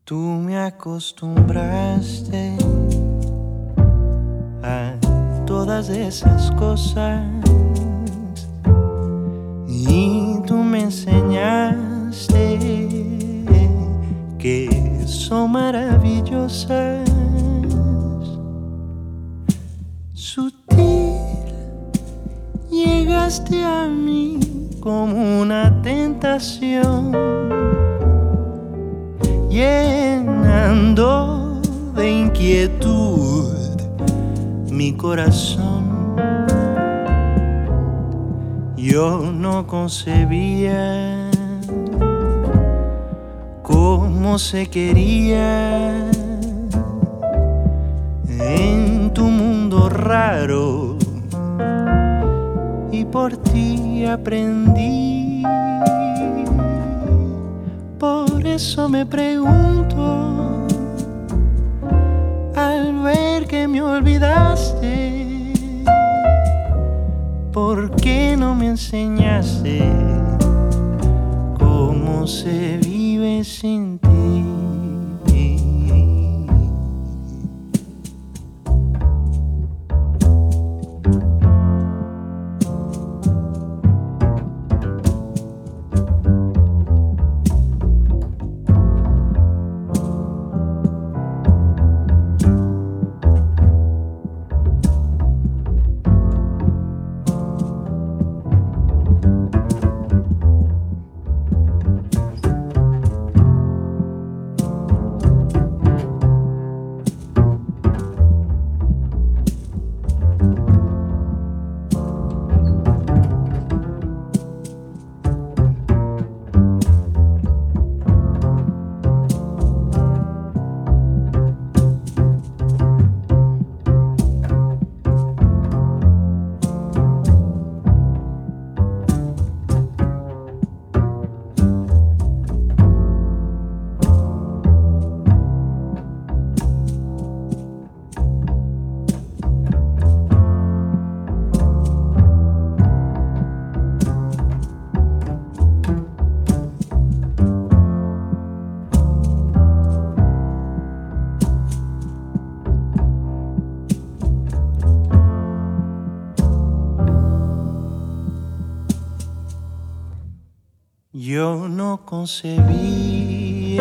Tú me acostumbraste a todas esas cosas y tú me enseñaste que son maravillosas. Sutil, llegaste a mí como una tentación, llenando de inquietud mi corazón. Yo no concebía cómo se quería en tu mundo raro, y por ti aprendí. Por eso me pregunto, al ver que me olvidaste, ¿por qué no me enseñaste cómo se vive sin ti? Yo no concebía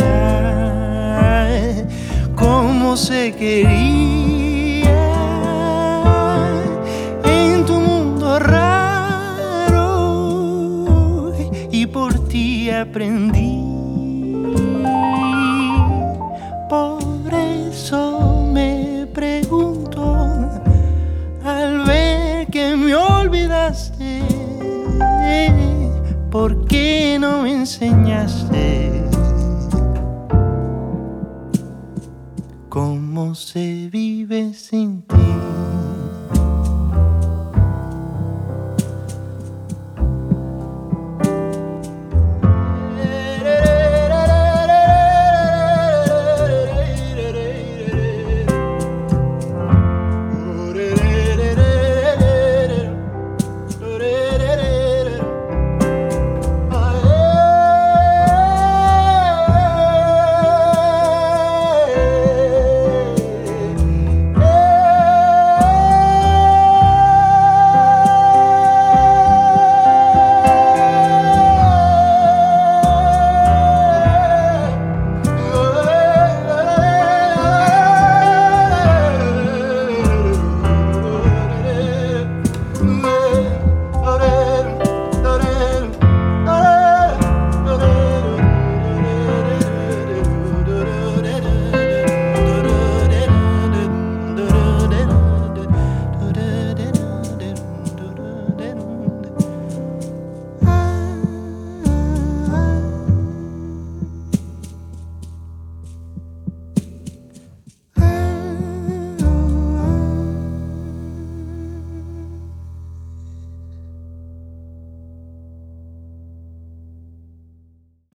cómo se quería en tu mundo raro, y por ti aprendí. Por eso me pregunto, al ver que me olvidaste, ¿por qué no me enseñaste cómo se vive sin